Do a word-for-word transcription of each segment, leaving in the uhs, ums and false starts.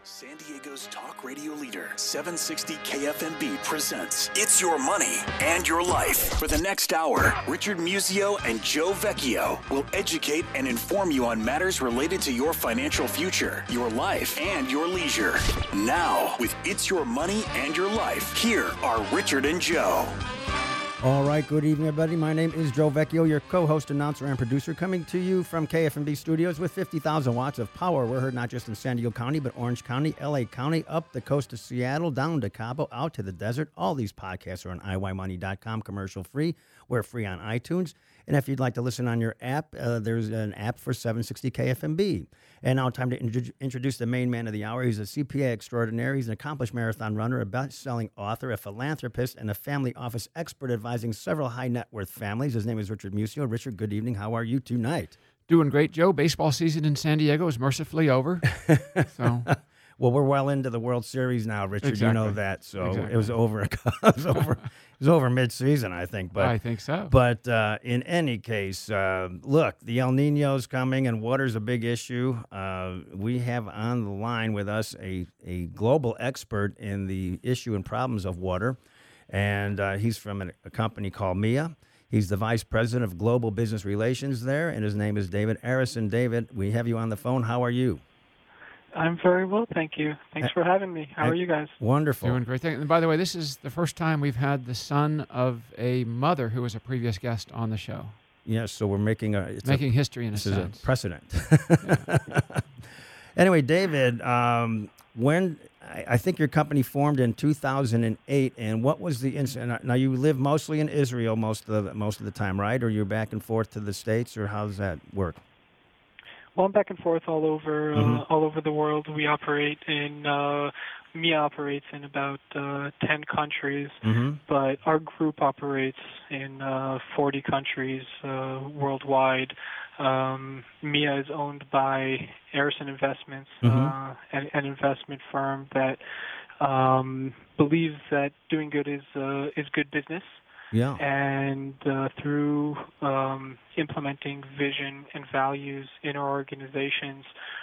San Diego's talk radio leader, seven sixty K F M B presents It's Your Money and Your Life. For the next hour, Richard Musio and Joe Vecchio will educate and inform you on matters related to your financial future, your life, and your leisure. Now, with It's Your Money and Your Life, here are Richard and Joe. All right, good evening, everybody. My name is Joe Vecchio, your co-host, announcer, and producer, coming to you from K F M B Studios with fifty thousand watts of power. We're heard not just in San Diego County, but Orange County, L A County, up the coast of Seattle, down to Cabo, out to the desert. All these podcasts are on i y money dot com, commercial free. We're free on iTunes. And if you'd like to listen on your app, uh, there's an app for seven sixty K F M B. And now time to in- introduce the main man of the hour. He's a C P A extraordinaire. He's an accomplished marathon runner, a best-selling author, a philanthropist, and a family office expert advising several high-net-worth families. His name is Richard Musio. Richard, good evening. How are you tonight? Doing great, Joe. Baseball season in San Diego is mercifully over. So, well, we're well into the World Series now, Richard. Exactly. You know that. So Exactly. it was over. it was over. It was over mid-season, I think. But I think so. But uh, in any case, uh, look, the El Nino's coming, and water's a big issue. Uh, we have on the line with us a a global expert in the issue and problems of water, and uh, he's from a, a company called M I A. He's the vice president of global business relations there, and his name is David Arison. David, we have you on the phone. How are you? I'm very well, thank you. Thanks for having me. How are you guys? Wonderful. Doing great. And by the way, this is the first time we've had the son of a mother who was a previous guest on the show. Yes, so we're making a it's Making a, history in a this sense. is a precedent. Anyway, David, um, when I, I think your company formed in two thousand eight, and what was the incident? Now you live mostly in Israel most of the most of the time, right? Or you're back and forth to the States, or how does that work? Well, I'm back and forth all over uh, Mhm. all over the world. We operate in uh, M I A operates in about uh, ten countries, Mm-hmm. but our group operates in uh, forty countries uh, worldwide. Um, M I A is owned by Arison Investments, Mhm. uh, an, an investment firm that um, believes that doing good is uh, is good business. Yeah. And uh, through um, implementing vision and values in our organizations,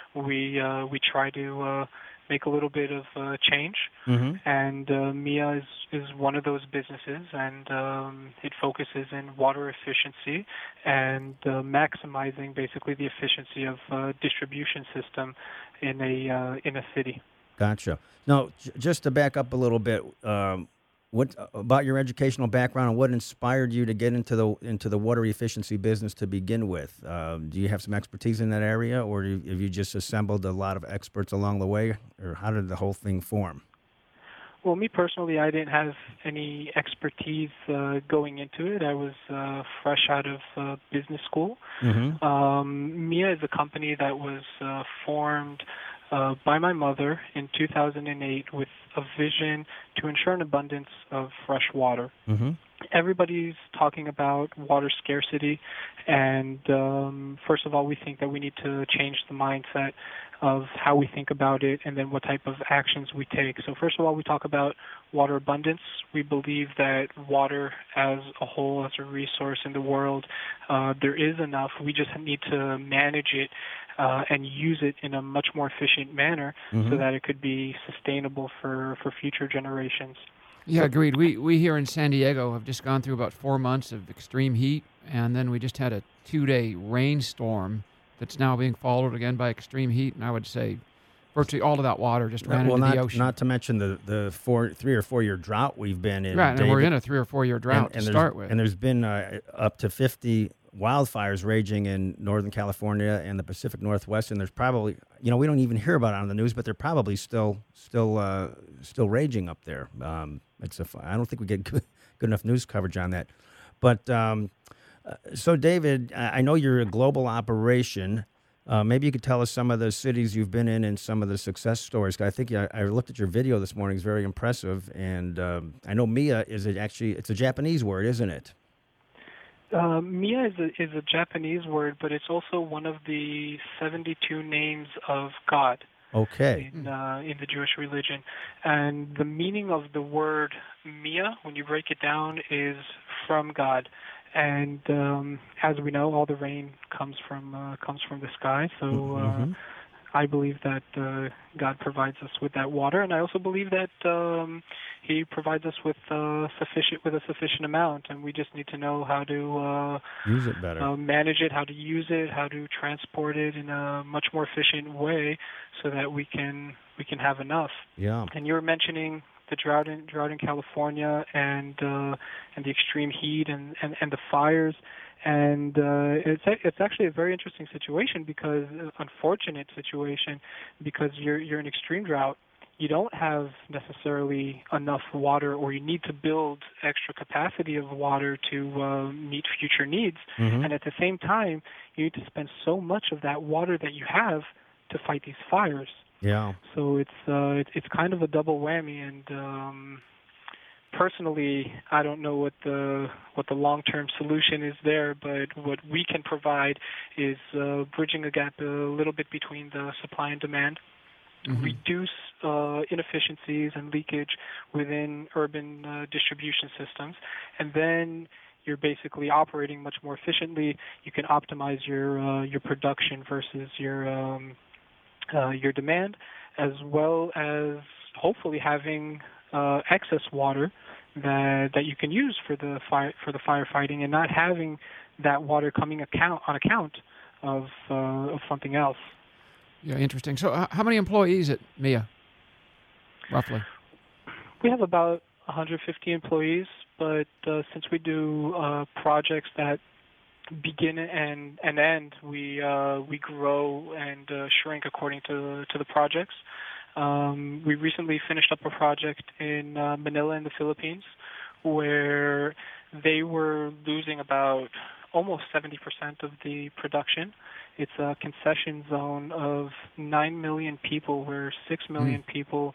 we uh, we try to uh, make a little bit of uh, change. Mm-hmm. And uh, M I A is, is one of those businesses, and um, it focuses in water efficiency and uh, maximizing basically the efficiency of uh, distribution system in a uh, in a city. Gotcha. Now, j- just to back up a little bit, um, what about your educational background and what inspired you to get into the into the water efficiency business to begin with? Uh, do you have some expertise in that area, or have you just assembled a lot of experts along the way, or how did the whole thing form? Well, me personally, I didn't have any expertise uh, going into it. I was uh, fresh out of uh, business school. Mm-hmm. Um, M I A is a company that was uh, formed uh, by my mother in two thousand eight with a vision to ensure an abundance of fresh water. Mm-hmm. Everybody's talking about water scarcity, and um, first of all, we think that we need to change the mindset of how we think about it and then what type of actions we take. So first of all, we talk about water abundance. We believe that water as a whole, as a resource in the world, uh, there is enough. We just need to manage it uh, and use it in a much more efficient manner Mm-hmm. so that it could be sustainable for, for future generations. Yeah, agreed. We we here in San Diego have just gone through about four months of extreme heat, and then we just had a two-day rainstorm that's now being followed again by extreme heat, and I would say virtually all of that water just ran well, into not, the ocean. not to mention the, the four, three or four year drought we've been in. right, and David. we're in a three or four-year drought and, and to there's- start with. And there's been uh, up to fifty wildfires raging in Northern California and the Pacific Northwest, and there's probably, you know, we don't even hear about it on the news, but they're probably still still uh, still raging up there. Um, it's a, I don't think we get good, good enough news coverage on that. But um, uh, so, David, I I know you're a global operation. Uh, maybe you could tell us some of the cities you've been in and some of the success stories. 'Cause I think I, I looked at your video this morning; it's very impressive. And um, I know M I A is it actually it's a Japanese word, isn't it? Uh, M I A is a, is a Japanese word, but it's also one of the seventy-two names of God Okay. in uh, in the Jewish religion. And the meaning of the word M I A, when you break it down, is from God. And um, as we know, all the rain comes from uh, comes from the sky. So uh, Mhm. I believe that uh, God provides us with that water, and I also believe that um, He provides us with uh, sufficient with a sufficient amount, and we just need to know how to uh, use it better, uh, manage it, how to use it, how to transport it in a much more efficient way, so that we can we can have enough. Yeah. And you were mentioning the drought in drought in California and uh, and the extreme heat and, and, and the fires. And uh, it's it's actually a very interesting situation because unfortunate situation because you're you're in extreme drought. You don't have necessarily enough water, or you need to build extra capacity of water to uh, meet future needs. Mm-hmm. And at the same time, you need to spend so much of that water that you have to fight these fires. Yeah. So it's uh, it's it's kind of a double whammy, and um, personally, I don't know what the what the long-term solution is there, but what we can provide is uh, bridging a gap a little bit between the supply and demand, mm-hmm. reduce uh, inefficiencies and leakage within urban uh, distribution systems, and then you're basically operating much more efficiently. You can optimize your uh, your production versus your um, uh, your demand, as well as hopefully having uh, excess water that that you can use for the fire for the firefighting, and not having that water coming account on account of uh, of something else. Yeah, interesting. So, uh, how many employees at M I A, roughly? We have about one hundred fifty employees, but uh, since we do uh, projects that begin and, and end, we uh, we grow and uh, shrink according to to the projects. Um, we recently finished up a project in uh, Manila in the Philippines, where they were losing about almost seventy percent of the production. It's a concession zone of nine million people, where six million mm. people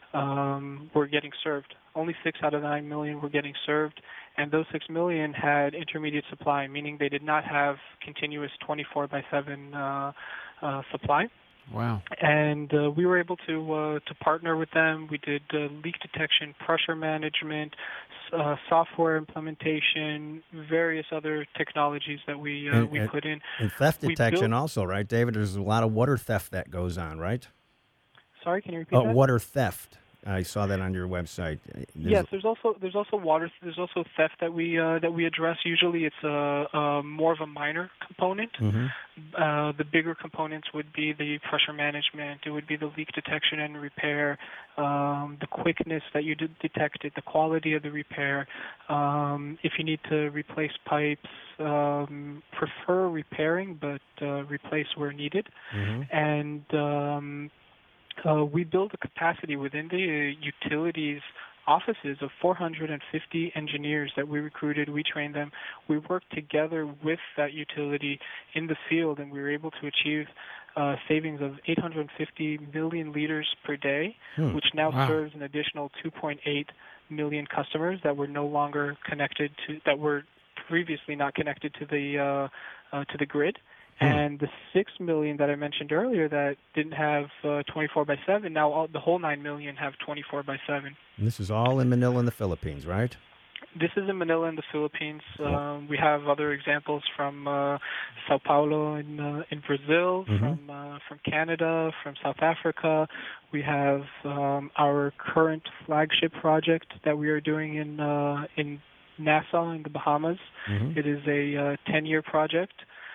um, were getting served. Only six out of nine million were getting served, and those six million had intermediate supply, meaning they did not have continuous twenty-four by seven uh, uh, supply. Wow. And uh, we were able to uh, to partner with them. We did uh, leak detection, pressure management, uh, software implementation, various other technologies that we uh, and, we and, put in. And theft detection built, also, right, David? There's a lot of water theft that goes on, right? Sorry, can you repeat oh, that? Water theft. I saw that on your website. There's yes, there's also there's also water. There's also theft that we uh, that we address. Usually, it's a, a more of a minor component. Mm-hmm. Uh, the bigger components would be the pressure management. It would be the leak detection and repair, um, the quickness that you did detect it, the quality of the repair. Um, if you need to replace pipes, um, prefer repairing, but uh, replace where needed. Mm-hmm. And um, Uh, we build a capacity within the uh, utilities offices of four hundred fifty engineers that we recruited. We trained them. We worked together with that utility in the field, and we were able to achieve uh, savings of eight hundred fifty million liters per day, hmm. which now wow. serves an additional two point eight million customers that were no longer connected to, that were previously not connected to the uh, uh, to the grid. And the six million that I mentioned earlier that didn't have uh, twenty-four by seven, now all, the whole nine million have twenty-four by seven. And this is all in Manila in the Philippines, right? This is in Manila in the Philippines. Um, we have other examples from uh, Sao Paulo in uh, in Brazil, mm-hmm. from uh, from Canada, from South Africa. We have um, our current flagship project that we are doing in uh, in Nassau in the Bahamas. Mm-hmm. It is a ten-year uh, project.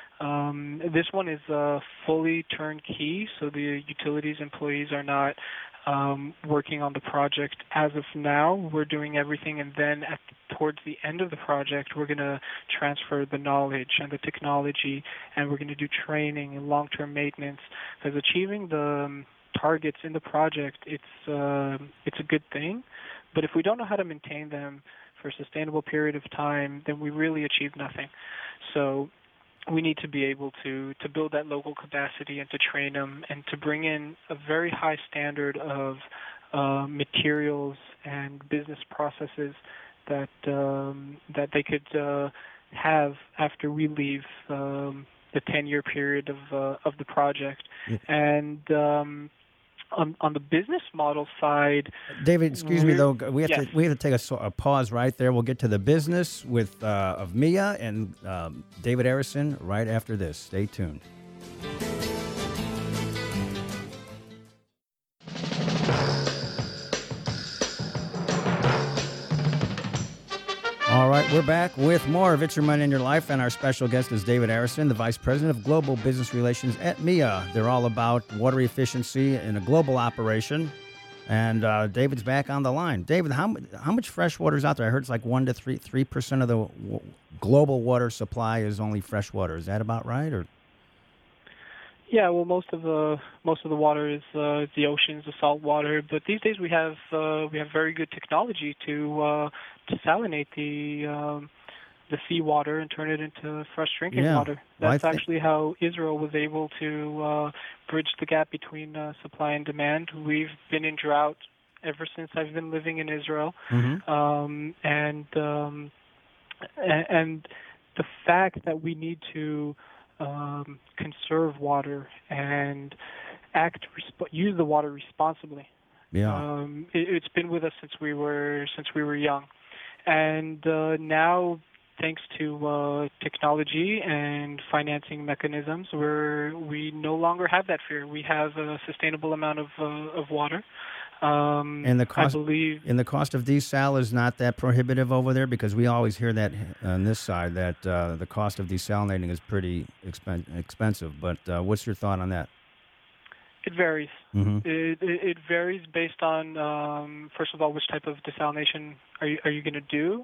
Um, this one is uh, fully turnkey, so the utilities employees are not um, working on the project as of now. We're doing everything, and then at, towards the end of the project, we're going to transfer the knowledge and the technology, and we're going to do training and long-term maintenance. Because achieving the um, targets in the project, it's uh, it's a good thing, but if we don't know how to maintain them for a sustainable period of time, then we really achieve nothing. So we need to be able to, to build that local capacity and to train them and to bring in a very high standard of uh, materials and business processes that um, that they could uh, have after we leave um, the ten-year period of uh, of the project. Yeah. And um, on, on the business model side, David, excuse me though, we have yes. to we have to take a, a pause right there. We'll get to the business with uh, of M I A and um, David Arison right after this. Stay tuned. right, we're back with more of It's Your Money in Your Life, and our special guest is David Arison, the Vice President of Global Business Relations at M I A. They're all about water efficiency in a global operation, and uh, David's back on the line. David, how how much fresh water is out there? I heard it's like one to three three percent of the w- global water supply is only fresh water. Is that about right? Or Yeah, well, most of the most of the water is uh, the oceans, the salt water. But these days we have uh, we have very good technology to uh, to salinate the um, the seawater and turn it into fresh drinking Yeah. water. Well, I That's thi- actually how Israel was able to uh, bridge the gap between uh, supply and demand. We've been in drought ever since I've been living in Israel, Mhm. um, and um, a- and the fact that we need to um, conserve water and act resp- use the water responsibly. yeah, Um, it, it's been with us since we were since we were young, and uh, now, thanks to uh, technology and financing mechanisms, we're we no longer have that fear. We have a sustainable amount of uh, of water. Um, And the cost- I believe. and the cost of desal is not that prohibitive over there, because we always hear that on this side that uh, the cost of desalinating is pretty expen- expensive. But uh, what's your thought on that? It varies. Mm-hmm. It, it, it varies based on, um, first of all, which type of desalination are you, are you going to do,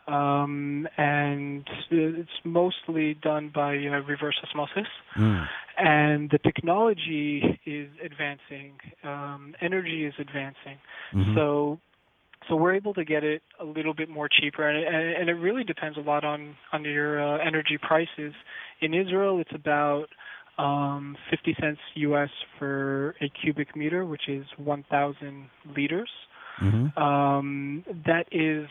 um, and it's mostly done by uh, reverse osmosis. Mm. And the technology is advancing, um, energy is advancing, Mhm. so so we're able to get it a little bit more cheaper, and, and, and it really depends a lot on on your uh, energy prices. In Israel, it's about um, fifty cents U S for a cubic meter, which is one thousand liters. Mhm. Um, that is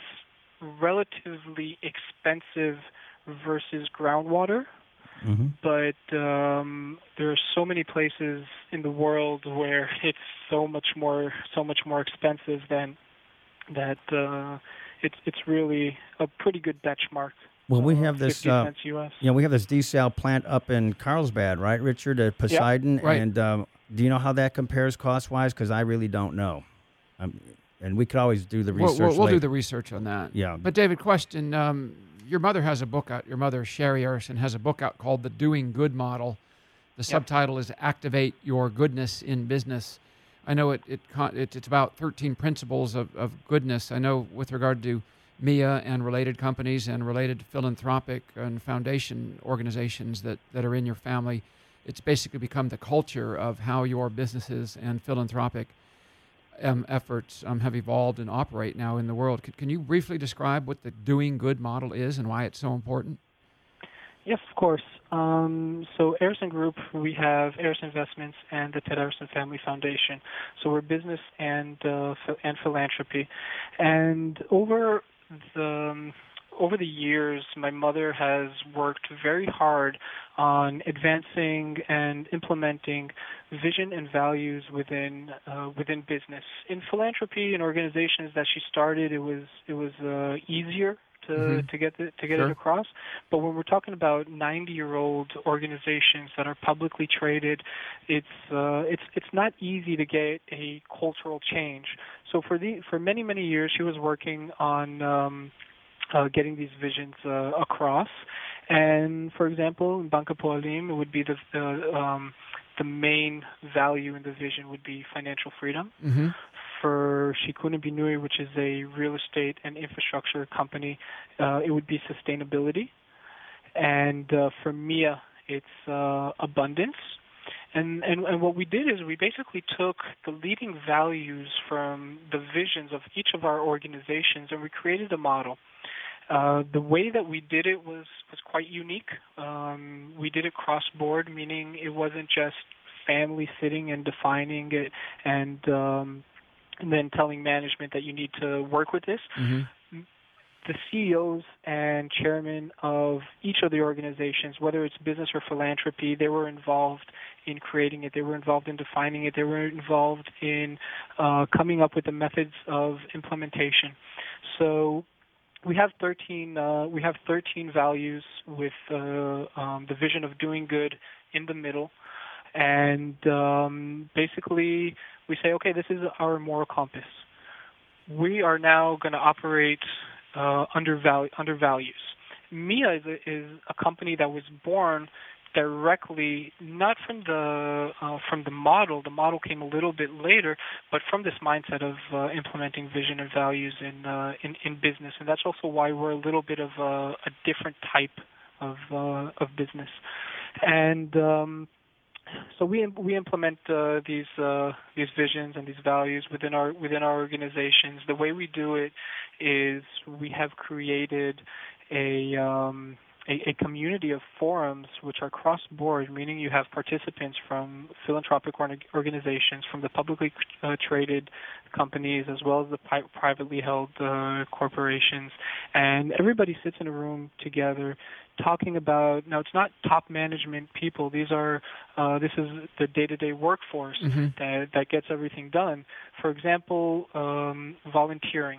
relatively expensive versus groundwater. Mhm. But um, there are so many places in the world where it's so much more so much more expensive than that. Uh, it's it's really a pretty good benchmark. Well, we uh, have this. fifty Uh, cents U S. you know, we have this desal plant up in Carlsbad, right, Richard, at Poseidon. Right. And um, do you know how that compares cost wise? Because I really don't know. Um, and we could always do the We'll, research. we'll, we'll do later. the research on that. Yeah. But David, question: um, your mother has a book out. Your mother, Sherry Arison, has a book out called "The Doing Good Model." The subtitle is "Activate Your Goodness in Business." I know it, it, con- it it's about thirteen principles of, of goodness. I know with regard to M I A and related companies and related philanthropic and foundation organizations that, that are in your family, it's basically become the culture of how your businesses and philanthropic um, efforts um, have evolved and operate now in the world. Can, can you briefly describe what the Doing Good model is and why it's so important? Yes, of course. Um, so Arison Group, we have Arison Investments and the Ted Arison Family Foundation. So we're business and uh, ph- and philanthropy. And over the um, over the years, my mother has worked very hard on advancing and implementing vision and values within uh, within business. In philanthropy and organizations that she started, it was it was uh, easier to Mhm. to get the, to get Sure. it across. But when we're talking about ninety-year-old organizations that are publicly traded, it's uh, it's it's not easy to get a cultural change. So for the for many many years, she was working on um, uh, getting these visions uh, across. And for example, in Bank Hapoalim, it would be the the, um, the main value in the vision would be financial freedom. Mm-hmm. For Shikun and Binui, which is a real estate and infrastructure company, uh, it would be sustainability. And uh, for M I A, it's uh, abundance. And, and and what we did is we basically took the leading values from the visions of each of our organizations and we created a model. Uh, the way that we did it was, was quite unique. Um, we did it cross-board, meaning it wasn't just family sitting and defining it and um, and then telling management that you need to work with this. Mm-hmm. The C E Os and chairmen of each of the organizations, whether it's business or philanthropy, they were involved in creating it. They were involved in defining it. They were involved in uh, coming up with the methods of implementation. So we have thirteen. Uh, we have thirteen values with uh, um, the vision of doing good in the middle, and um, basically we say, okay, this is our moral compass. We are now going to operate uh, undervalu- undervalues. Mia is a, is a company that was born directly, not from the uh, from the model. The model came a little bit later, but from this mindset of uh, implementing vision and values in, uh, in in business, and that's also why we're a little bit of a, a different type of uh, of business. And um, so we we implement uh, these uh, these visions and these values within our within our organizations. The way we do it is we have created a um, A, a community of forums which are cross-board, meaning you have participants from philanthropic organizations, from the publicly uh, traded companies, as well as the pi- privately held uh, corporations, and everybody sits in a room together talking about, now it's not top management people, these are, uh, this is the day-to-day workforce mm-hmm. that, that gets everything done. For example, um, volunteering.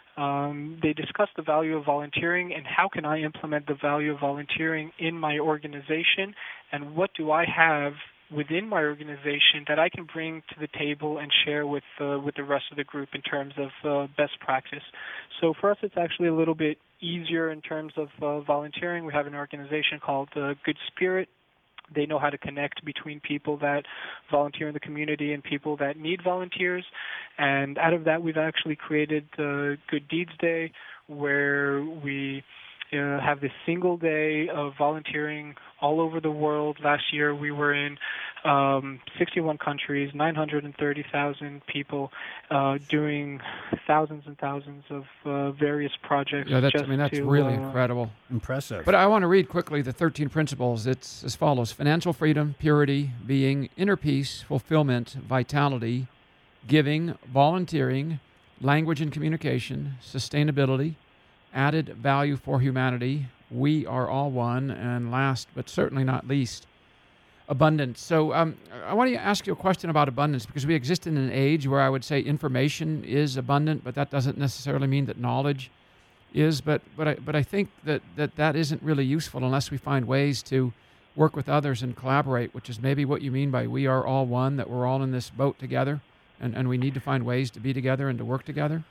Um, they discuss the value of volunteering and how can I implement the value of volunteering in my organization, and what do I have within my organization that I can bring to the table and share with uh, with the rest of the group in terms of uh, best practice. So for us, it's actually a little bit easier in terms of uh, volunteering. We have an organization called uh, Good Spirit. They know how to connect between people that volunteer in the community and people that need volunteers. And out of that, we've actually created uh, Good Deeds Day, where we uh, have this single day of volunteering all over the world. Last year, we were in um, sixty-one countries, nine hundred thirty thousand people uh, doing thousands and thousands of uh, various projects. Yeah, that's, just I mean, that's to, really uh, incredible. Impressive. But I want to read quickly the thirteen principles. It's as follows: financial freedom, purity, being, inner peace, fulfillment, vitality, giving, volunteering, language and communication, sustainability, added value for humanity, we are all one, and last but certainly not least, abundance. So um, I want to ask you a question about abundance, because we exist in an age where I would say information is abundant, but that doesn't necessarily mean that knowledge is. But but I but I think that that, that isn't really useful unless we find ways to work with others and collaborate, which is maybe what you mean by we are all one, that we're all in this boat together, and, and we need to find ways to be together and to work together.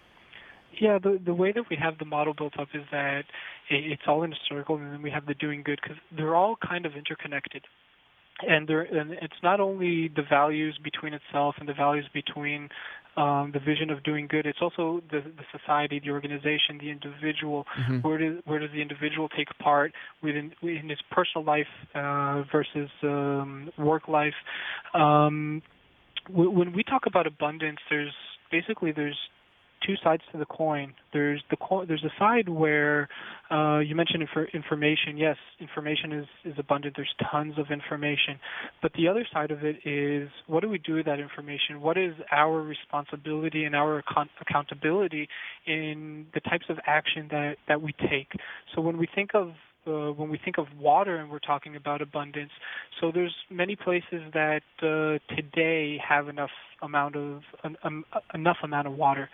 Yeah, the the way that we have the model built up is that it, it's all in a circle, and then we have the doing good, because they're all kind of interconnected. And, there, and it's not only the values between itself and the values between um, the vision of doing good. It's also the, the society, the organization, the individual. Mm-hmm. Where does where does the individual take part within in his personal life uh, versus um, work life? Um, w- when we talk about abundance, there's basically there's two sides to the coin. There's the co- there's a side where uh, you mentioned infor- information. Yes, information is, is abundant. There's tons of information. But the other side of it is, what do we do with that information? What is our responsibility and our account- accountability in the types of action that, that we take? So when we think of Uh, when we think of water and we're talking about abundance, so there's many places that uh, today have enough amount of um, um, enough amount of water.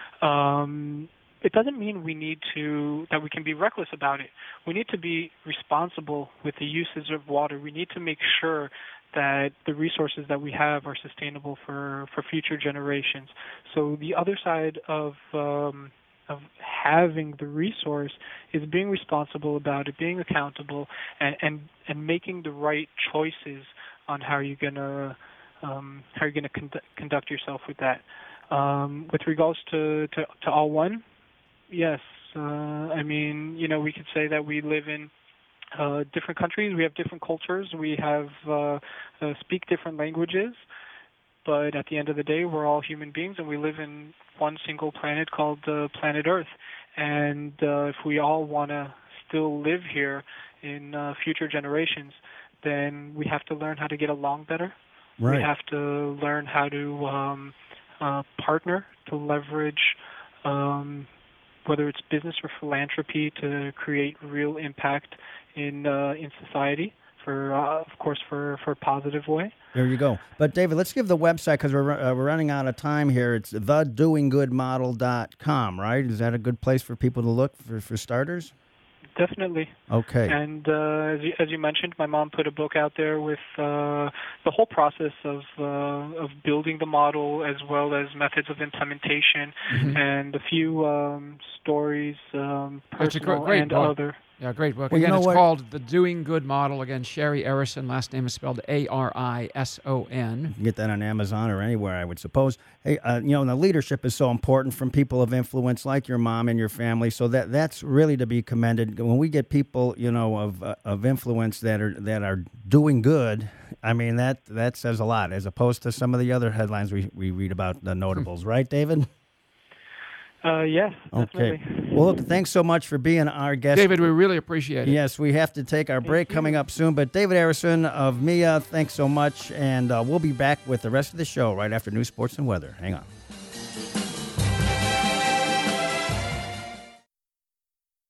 Um, it doesn't mean we need to that we can be reckless about it. We need to be responsible with the usage of water. We need to make sure that the resources that we have are sustainable for, for future generations. So the other side of um, of having the resource is being responsible about it, being accountable, and and, and making the right choices on how you're gonna um, how you're gonna conduct, conduct yourself with that. Um, with regards to, to, to all one, yes. Uh, I mean, you know, we could say that we live in uh, different countries. We have different cultures. We have uh, uh, speak different languages. But at the end of the day, we're all human beings, and we live in one single planet called uh, planet Earth. And uh, if we all want to still live here in uh, future generations, then we have to learn how to get along better. Right. We have to learn how to um, uh, partner, to leverage, um, whether it's business or philanthropy, to create real impact in uh, in society. For, uh, of course, for, for a positive way. There you go. But, David, let's give the website, because we're, uh, we're running out of time here. It's the doing good model dot com, right? Is that a good place for people to look for, for starters? Definitely. Okay. And uh, as, you, as you mentioned, my mom put a book out there with uh, the whole process of uh, of building the model, as well as methods of implementation, mm-hmm. and a few um, stories, um, personal it's a great, great and book. other. Yeah, great book. Well, Again, you know it's what? called The Doing Good Model. Again, Sherry Arison. Last name is spelled A R I S O N. You can get that on Amazon or anywhere, I would suppose. Hey, uh, you know, the leadership is so important from people of influence like your mom and your family. So that that's really to be commended. When we get people, you know, of uh, of influence that are that are doing good, I mean that that says a lot, as opposed to some of the other headlines we we read about the notables, right, David? Uh, yes, okay. definitely. Well, look, thanks so much for being our guest. David, we really appreciate it. Yes, we have to take our break coming up soon. But David Arison of M I A, thanks so much. And uh, we'll be back with the rest of the show right after news, sports, and weather. Hang on.